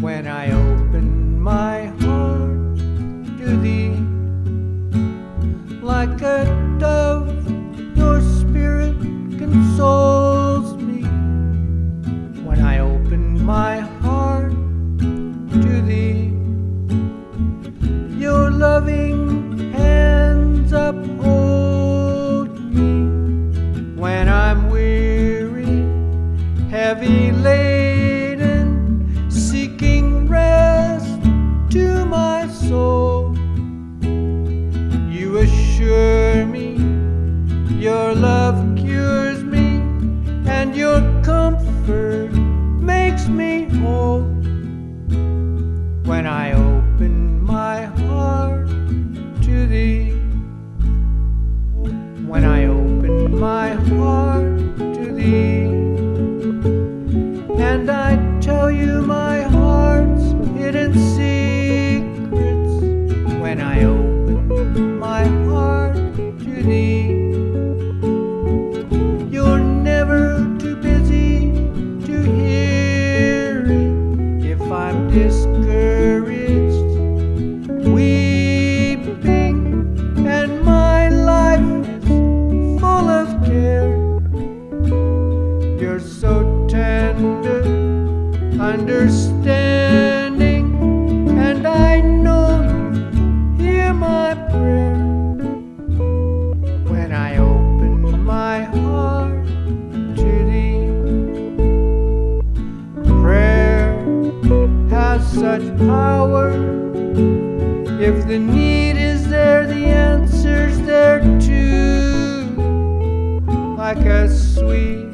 when I open my heart to thee. Like a dove, your spirit consoles me when I open my heart to thee. Your loving hands uphold me when I'm weary, heavy laden, seeking rest to my soul. You assure me your love cures me, and your comfort makes me whole when I open my heart to thee. When I open my heart to thee, and I tell you my heart's hidden secrets when I open my heart to thee. You're never too busy to hear it if I'm discouraged, weeping, and my life is full of care. You're so tender, understanding, and I know you hear my prayer when I open my heart to thee. Prayer has such power. If the need is there, the answer's there too. Like a sweet